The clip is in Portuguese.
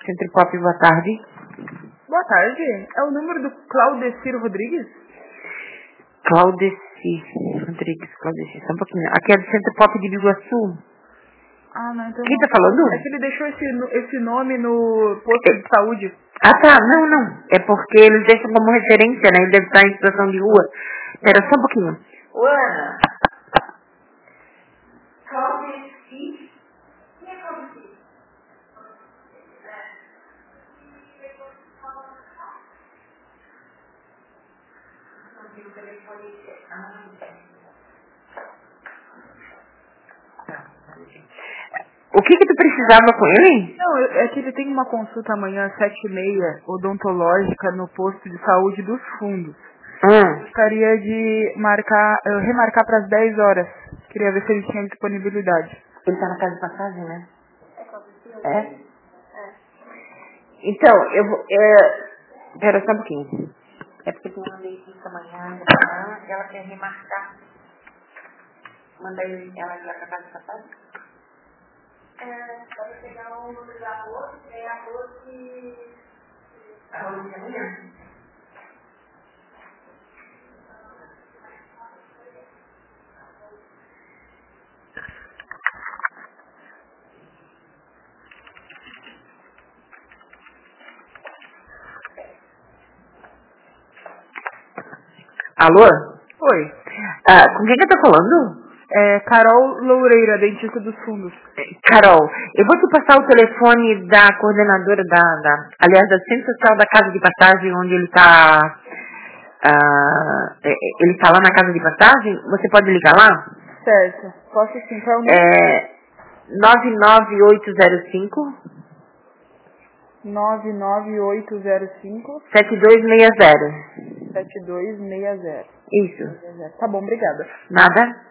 Centro Pop, boa tarde. Boa tarde. É o número do Claudeciro Rodrigues? Claudeci Rodrigues, Claudeci, só um pouquinho. Aqui é do Centro Pop de Biguaçu. Ah, não, então Quem não. tá falando? É que ele deixou esse nome no posto de saúde. Ah, tá. Não. É porque eles deixam como referência, né? Ele deve estar em situação de rua. Espera só um pouquinho. Ô, Ana. Claudeci. Quem é Claudeci? O que tu precisava com ele? Não, é que ele tem uma consulta amanhã às 7h30, odontológica, no posto de saúde dos fundos. Gostaria de remarcar para as 10 horas. Queria ver se ele tinha disponibilidade. Ele tá na casa de passagem, né? É? Então, eu vou... Espera só um pouquinho. É porque eu mandei isso amanhã de manhã e ela quer remarcar. Mandei ela ir lá pra casa de passagem? Pode pegar o número da Rose, é a Rose... A Rose de amanhã? Alô? Oi. Com quem que eu tô falando? É Carol Loureira, dentista dos fundos. Carol, eu vou te passar o telefone da coordenadora aliás, da Centro Social da Casa de Passagem, onde ele tá... ele tá lá na Casa de Passagem. Você pode ligar lá? Certo. Posso sim, qual é o número? 99805 99805 7260. 7260. Isso. Tá bom, obrigada. Nada?